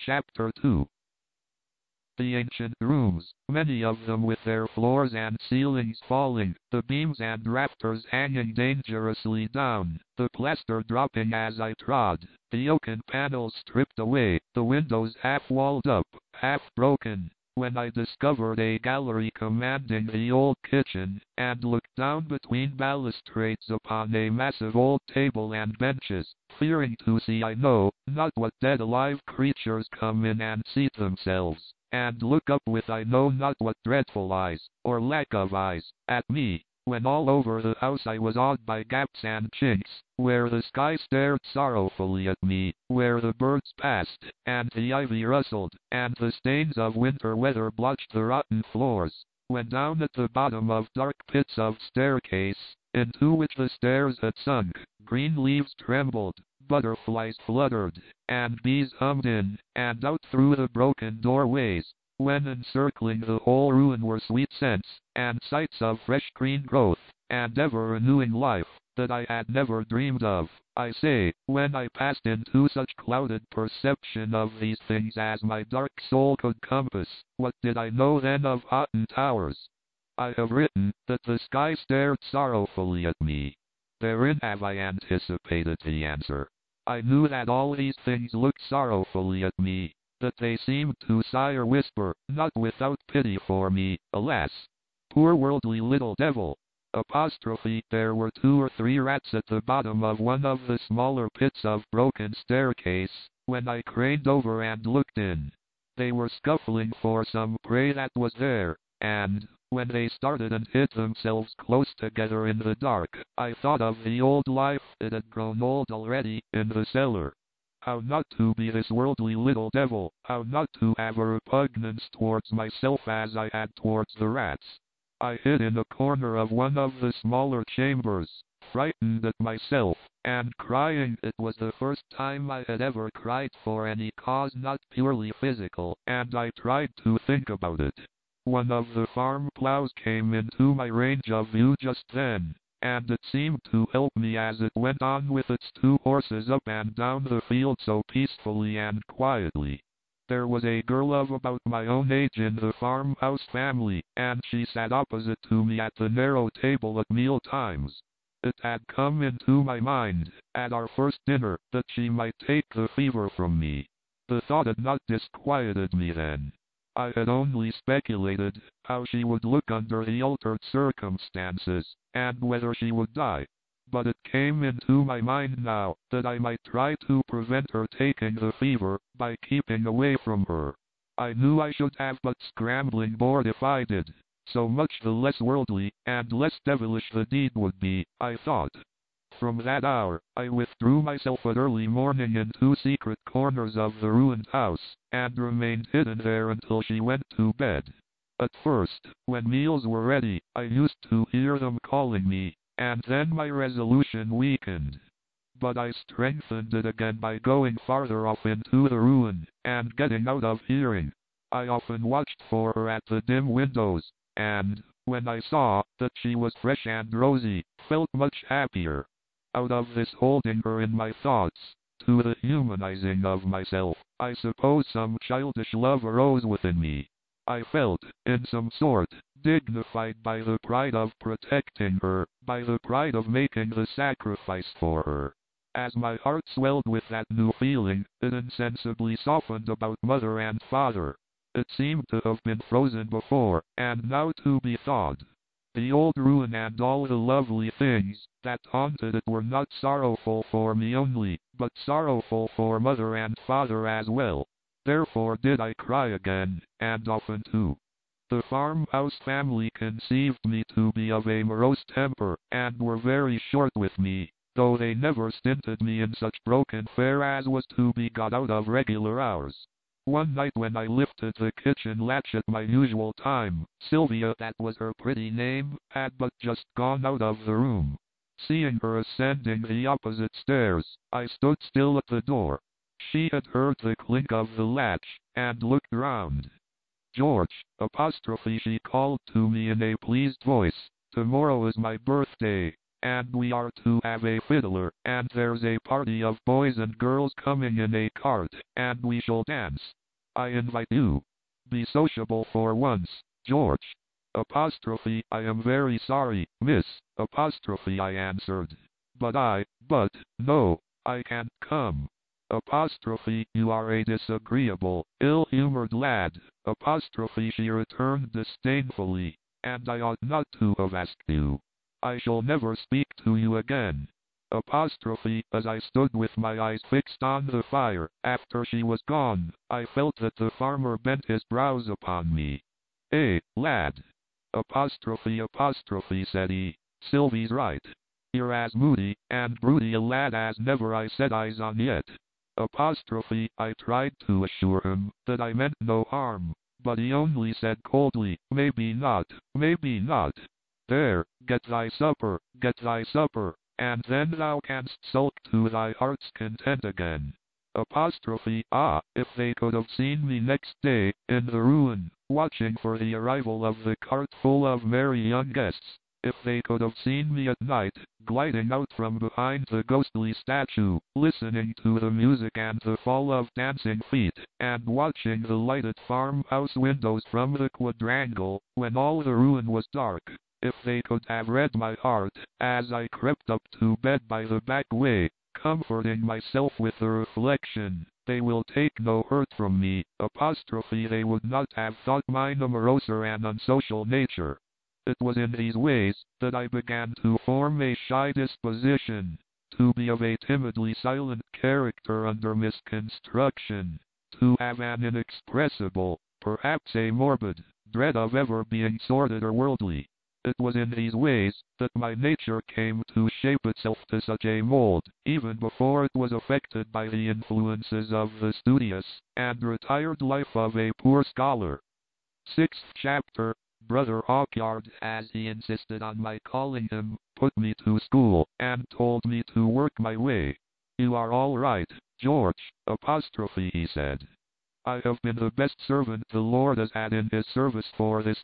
Chapter 2. The ancient rooms, many of them with their floors and ceilings falling, the beams and rafters hanging dangerously down, the plaster dropping as I trod, the oaken panels stripped away, the windows half walled up, half broken. When I discovered a gallery commanding the old kitchen, and looked down between balustrades upon a massive old table and benches, fearing to see I know not what dead alive creatures come in and seat themselves, and look up with I know not what dreadful eyes, or lack of eyes, at me, when all over the house I was awed by gaps and chinks, where the sky stared sorrowfully at me, where the birds passed, and the ivy rustled, and the stains of winter weather blotched the rotten floors, when down at the bottom of dark pits of staircase, into which the stairs had sunk, green leaves trembled, butterflies fluttered, and bees hummed in and out through the broken doorways, when encircling the whole ruin were sweet scents, and sights of fresh green growth, and ever-renewing life, that I had never dreamed of. I say, when I passed into such clouded perception of these things as my dark soul could compass, what did I know then of Hoghton Towers? I have written, that the sky stared sorrowfully at me. Therein have I anticipated the answer. I knew that all these things looked sorrowfully at me, that they seemed to sigh or whisper, not without pity for me, alas, poor worldly little devil. Apostrophe, there were 2 or 3 rats at the bottom of one of the smaller pits of broken staircase, when I craned over and looked in. They were scuffling for some prey that was there, and, when they started and hid themselves close together in the dark, I thought of the old life, it had grown old already, in the cellar. How not to be this worldly little devil, how not to have a repugnance towards myself as I had towards the rats. I hid in a corner of one of the smaller chambers, frightened at myself, and crying. It was the first time I had ever cried for any cause not purely physical, and I tried to think about it. One of the farm plows came into my range of view just then, and it seemed to help me as it went on with its 2 horses up and down the field so peacefully and quietly. There was a girl of about my own age in the farmhouse family, and she sat opposite to me at the narrow table at meal times. It had come into my mind, at our first dinner, that she might take the fever from me. The thought had not disquieted me then. I had only speculated how she would look under the altered circumstances, and whether she would die. But it came into my mind now that I might try to prevent her taking the fever by keeping away from her. I knew I should have but scrambling board if I did. So much the less worldly and less devilish the deed would be, I thought. From that hour, I withdrew myself at early morning into secret corners of the ruined house, and remained hidden there until she went to bed. At first, when meals were ready, I used to hear them calling me, and then my resolution weakened. But I strengthened it again by going farther off into the ruin, and getting out of hearing. I often watched for her at the dim windows, and, when I saw that she was fresh and rosy, felt much happier. Out of this holding her in my thoughts, to the humanizing of myself, I suppose some childish love arose within me. I felt, in some sort, dignified by the pride of protecting her, by the pride of making the sacrifice for her. As my heart swelled with that new feeling, it insensibly softened about mother and father. It seemed to have been frozen before, and now to be thawed. The old ruin and all the lovely things that haunted it were not sorrowful for me only, but sorrowful for mother and father as well. Therefore did I cry again, and often too. The farmhouse family conceived me to be of a morose temper, and were very short with me, though they never stinted me in such broken fare as was to be got out of regular hours. One night when I lifted the kitchen latch at my usual time, Sylvia, that was her pretty name, had but just gone out of the room. Seeing her ascending the opposite stairs, I stood still at the door. She had heard the clink of the latch, and looked round. "George," she called to me in a pleased voice, "tomorrow is my birthday. and we are to have a fiddler, and there's a party of boys and girls coming in a cart, and we shall dance. I invite you. Be sociable for once, George. Apostrophe, I am very sorry, miss. Apostrophe, I answered. But no, I can't come. Apostrophe, you are a disagreeable, ill-humored lad. Apostrophe, she returned disdainfully, and I ought not to have asked you. I shall never speak to you again. Apostrophe, as I stood with my eyes fixed on the fire, after she was gone, I felt that the farmer bent his brows upon me. Lad. Apostrophe, said he. Sylvie's right. You're as moody and broody a lad as never I set eyes on yet. Apostrophe, I tried to assure him that I meant no harm, but he only said coldly, maybe not, maybe not. There, get thy supper, and then thou canst sulk to thy heart's content again. Apostrophe, if they could have seen me next day, in the ruin, watching for the arrival of the cart full of merry young guests, if they could have seen me at night, gliding out from behind the ghostly statue, listening to the music and the fall of dancing feet, and watching the lighted farmhouse windows from the quadrangle, when all the ruin was dark, if they could have read my heart, as I crept up to bed by the back way, comforting myself with the reflection, they will take no hurt from me, apostrophe, they would not have thought mine a morose or an unsocial nature. It was in these ways that I began to form a shy disposition, to be of a timidly silent character under misconstruction, to have an inexpressible, perhaps a morbid, dread of ever being sordid or worldly. It was in these ways that my nature came to shape itself to such a mold, even before it was affected by the influences of the studious and retired life of a poor scholar. 6th chapter. Brother Hawkyard, as he insisted on my calling him, put me to school, and told me to work my way. You are all right, George, apostrophe, he said. I have been the best servant the Lord has had in his service for this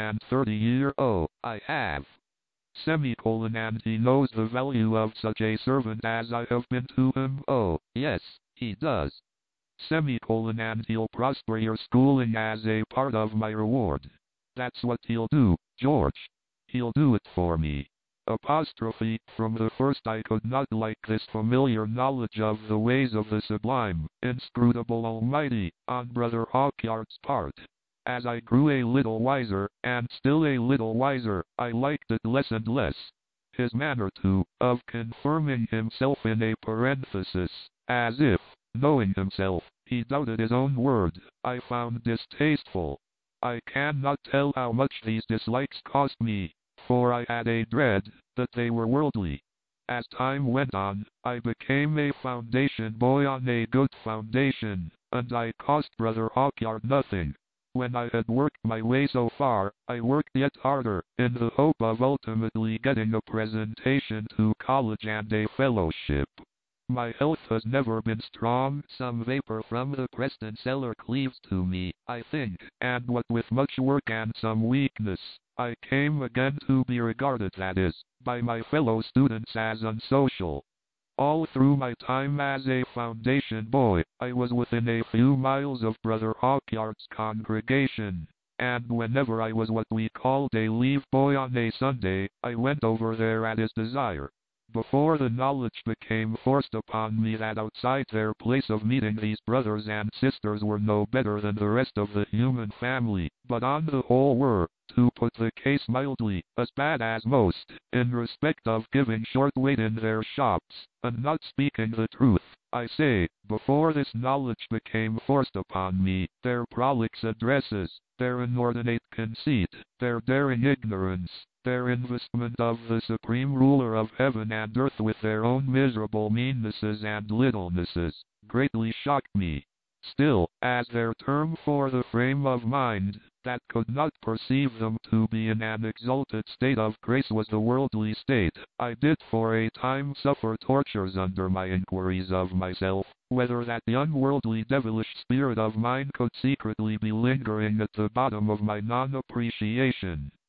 35 year. Oh, I have. Semicolon, and he knows the value of such a servant as I have been to him. Oh, yes, he does. Semicolon, and he'll prosper your schooling as a part of my reward. That's what he'll do, George. He'll do it for me. Apostrophe, from the first I could not like this familiar knowledge of the ways of the sublime, inscrutable Almighty, on Brother Hawkyard's part. As I grew a little wiser, and still a little wiser, I liked it less and less. His manner, too, of confirming himself in a parenthesis, as if, knowing himself, he doubted his own word, I found distasteful. I cannot tell how much these dislikes cost me, for I had a dread that they were worldly. As time went on, I became a foundation boy on a good foundation, and I cost Brother Hawkyard nothing. When I had worked my way so far, I worked yet harder, in the hope of ultimately getting a presentation to college and a fellowship. My health has never been strong. Some vapor from the Preston cellar cleaves to me, I think, and what with much work and some weakness, I came again to be regarded, that is, by my fellow students as unsocial. All through my time as a foundation boy, I was within a few miles of Brother Hawkyard's congregation, and whenever I was what we called a leave boy on a Sunday, I went over there at his desire. Before the knowledge became forced upon me that outside their place of meeting these brothers and sisters were no better than the rest of the human family, but on the whole were, to put the case mildly, as bad as most, in respect of giving short weight in their shops, and not speaking the truth, I say, before this knowledge became forced upon me, their prolix addresses, their inordinate conceit, their daring ignorance, their investment of the supreme ruler of heaven and earth with their own miserable meannesses and littlenesses, greatly shocked me. Still, as their term for the frame of mind that could not perceive them to be in an exalted state of grace was the worldly state, I did for a time suffer tortures under my inquiries of myself, whether that unworldly devilish spirit of mine could secretly be lingering at the bottom of my non-appreciation.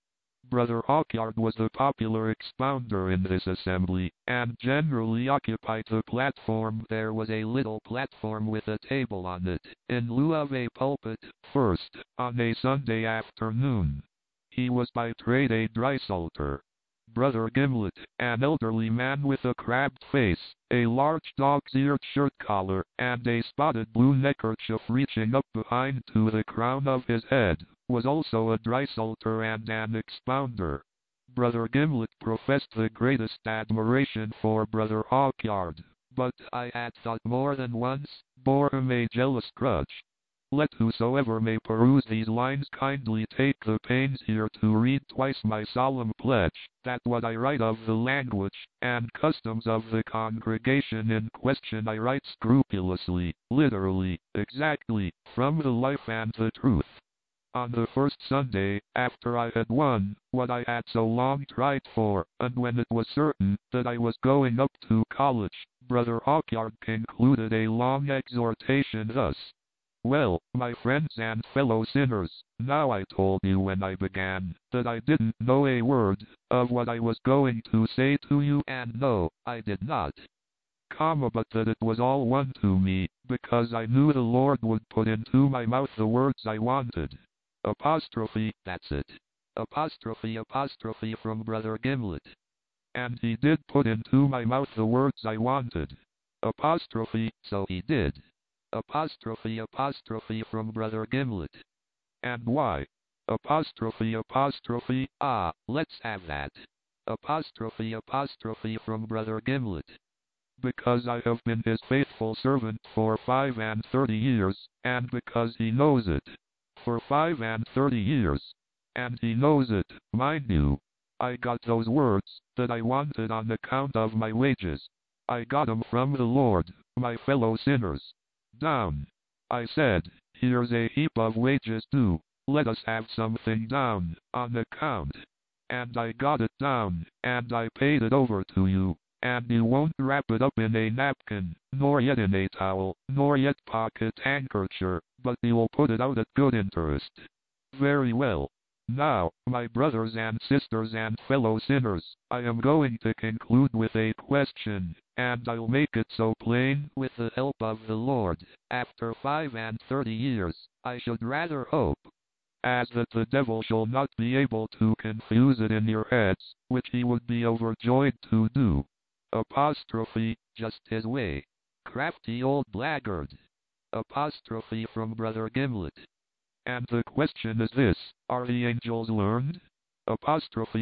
Brother Hawkyard was the popular expounder in this assembly, and generally occupied the platform. There was a little platform with a table on it, in lieu of a pulpit, first, on a Sunday afternoon. He was by trade a drysalter. Brother Gimlet, an elderly man with a crabbed face, a large dog's-eared shirt collar, and a spotted blue neckerchief reaching up behind to the crown of his head, was also a drysalter and an expounder. Brother Gimlet professed the greatest admiration for Brother Hawkyard, but I had thought more than once, bore him a jealous grudge. Let whosoever may peruse these lines kindly take the pains here to read twice my solemn pledge, that what I write of the language and customs of the congregation in question I write scrupulously, literally, exactly, from the life and the truth. On the first Sunday, after I had won what I had so long tried for, and when it was certain that I was going up to college, Brother Hawkyard concluded a long exhortation thus: "Well, my friends and fellow sinners, now I told you when I began that I didn't know a word of what I was going to say to you, and no, I did not, but that it was all one to me, because I knew the Lord would put into my mouth the words I wanted." Apostrophe, that's it. Apostrophe from Brother Gimlet. And he did put into my mouth the words I wanted. Apostrophe, so he did. Apostrophe from Brother Gimlet. And why? Apostrophe, let's have that. Apostrophe from Brother Gimlet. Because I have been his faithful servant for 35 years, and because he knows it. For 35 years. And he knows it, mind you. I got those words that I wanted on account of my wages. I got 'em from the Lord, my fellow sinners. Down. I said, here's a heap of wages due, let us have something down, on account. And I got it down, and I paid it over to you, and you won't wrap it up in a napkin, nor yet in a towel, nor yet pocket handkercher, but you'll put it out at good interest. Very well. Now, my brothers and sisters and fellow sinners, I am going to conclude with a question, and I'll make it so plain, with the help of the Lord, after 35 years, I should rather hope, as that the devil shall not be able to confuse it in your heads, which he would be overjoyed to do. Apostrophe, just his way. Crafty old blackguard. Apostrophe from Brother Gimlet. And the question is this, are the angels learned? Apostrophe,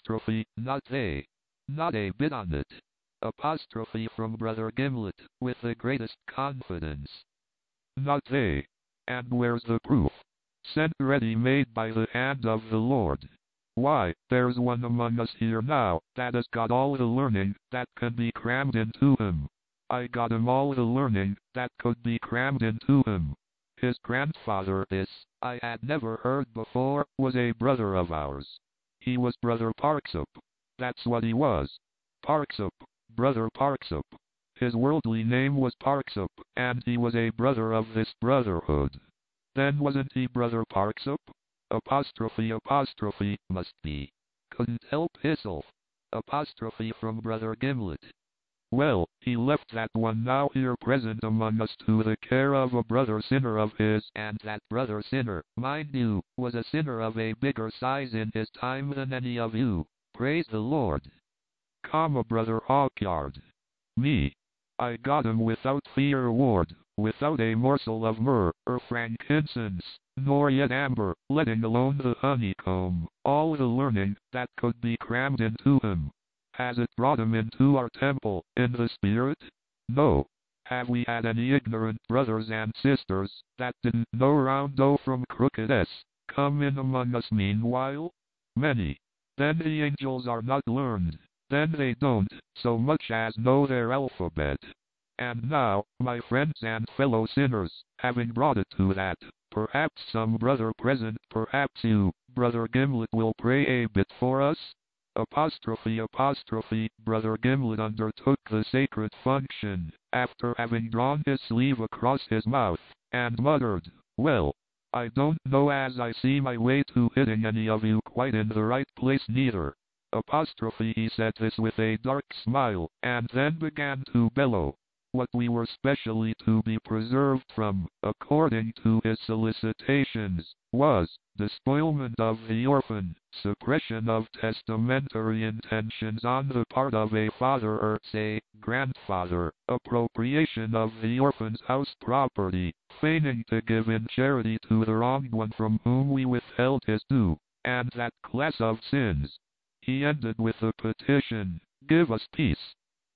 not they. Not a bit on it. Apostrophe from Brother Gimlet, with the greatest confidence. Not they. And where's the proof? Sent ready-made by the hand of the Lord. Why, there's one among us here now that has got all the learning that can be crammed into him. I got him all the learning that could be crammed into him. His grandfather, this, I had never heard before, was a brother of ours. He was Brother Parksop. That's what he was. Parksop. Brother Parksop. His worldly name was Parksop, and he was a brother of this brotherhood. Then wasn't he Brother Parksop? Apostrophe, must be. Couldn't help hisself. Apostrophe from Brother Gimlet. Well, he left that one now here present among us to the care of a brother sinner of his, and that brother sinner, mind you, was a sinner of a bigger size in his time than any of you. Praise the Lord. Brother Hawkyard. Me. I got him without fee or reward, without a morsel of myrrh, or frankincense, nor yet amber, letting alone the honeycomb, all the learning that could be crammed into him. Has it brought him into our temple, in the Spirit? No. Have we had any ignorant brothers and sisters, that didn't know roundo from crooked S, come in among us meanwhile? Many. Then the angels are not learned. Then they don't, so much as know their alphabet. And now, my friends and fellow sinners, having brought it to that, perhaps some brother present, perhaps you, Brother Gimlet, will pray a bit for us? Apostrophe, Brother Gimlet undertook the sacred function, after having drawn his sleeve across his mouth, and muttered, well, I don't know as I see my way to hitting any of you quite in the right place neither. Apostrophe, he said this with a dark smile, and then began to bellow. What we were specially to be preserved from, according to his solicitations, was despoilment of the orphan, suppression of testamentary intentions on the part of a father or, say, grandfather, appropriation of the orphan's house property, feigning to give in charity to the wronged one from whom we withheld his due, and that class of sins. He ended with a petition, "Give us peace."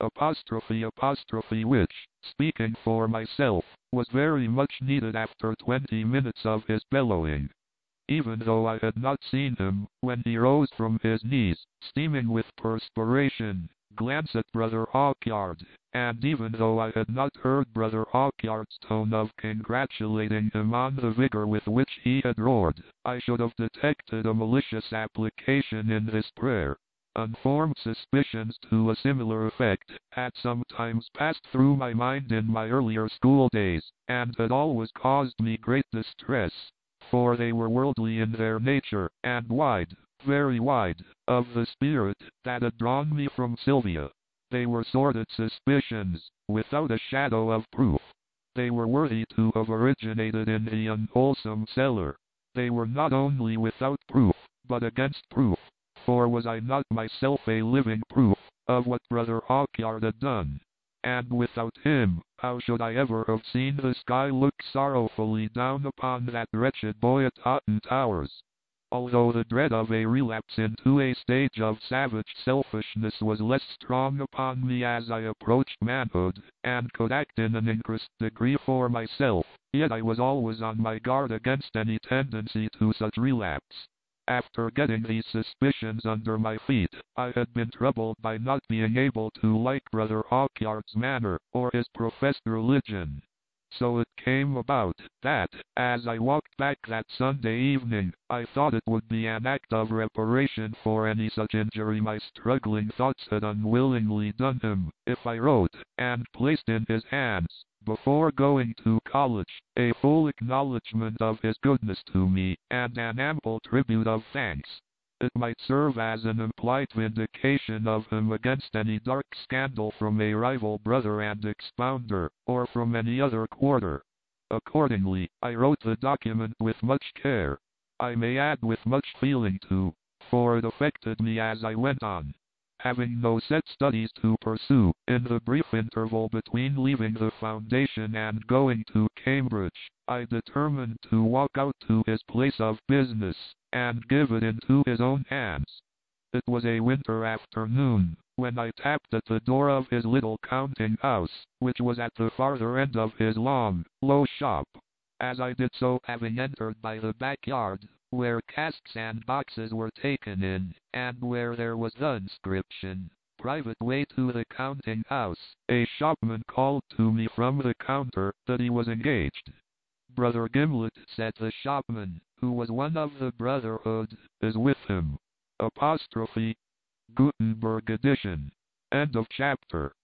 Apostrophe, which, speaking for myself, was very much needed after 20 minutes of his bellowing. Even though I had not seen him, when he rose from his knees, steaming with perspiration, glance at Brother Hawkyard, and even though I had not heard Brother Hawkyard's tone of congratulating him on the vigor with which he had roared, I should have detected a malicious application in this prayer. Unformed suspicions to a similar effect had sometimes passed through my mind in my earlier school days, and had always caused me great distress, for they were worldly in their nature, and wide, very wide, of the spirit that had drawn me from Sylvia. They were sordid suspicions, without a shadow of proof. They were worthy to have originated in the unwholesome cellar. They were not only without proof, but against proof. For was I not myself a living proof of what Brother Hawkyard had done? And without him, how should I ever have seen the sky look sorrowfully down upon that wretched boy at Hoghton Towers? Although the dread of a relapse into a stage of savage selfishness was less strong upon me as I approached manhood, and could act in an increased degree for myself, yet I was always on my guard against any tendency to such relapse. After getting these suspicions under my feet, I had been troubled by not being able to like Brother Hawkyard's manner, or his professed religion. So it came about, that, as I walked back that Sunday evening, I thought it would be an act of reparation for any such injury my struggling thoughts had unwillingly done him, if I wrote, and placed in his hands, before going to college, a full acknowledgment of his goodness to me, and an ample tribute of thanks. It might serve as an implied vindication of him against any dark scandal from a rival brother and expounder, or from any other quarter. Accordingly, I wrote the document with much care. I may add with much feeling too, for it affected me as I went on. Having no set studies to pursue, in the brief interval between leaving the foundation and going to Cambridge, I determined to walk out to his place of business, and give it into his own hands. It was a winter afternoon, when I tapped at the door of his little counting house, which was at the farther end of his long, low shop. As I did so, having entered by the backyard, where casks and boxes were taken in, and where there was the inscription, "Private way to the counting house," a shopman called to me from the counter that he was engaged. "Brother Gimlet," said the shopman, who was one of the brotherhood, "is with him." Apostrophe. Gutenberg edition. End of chapter.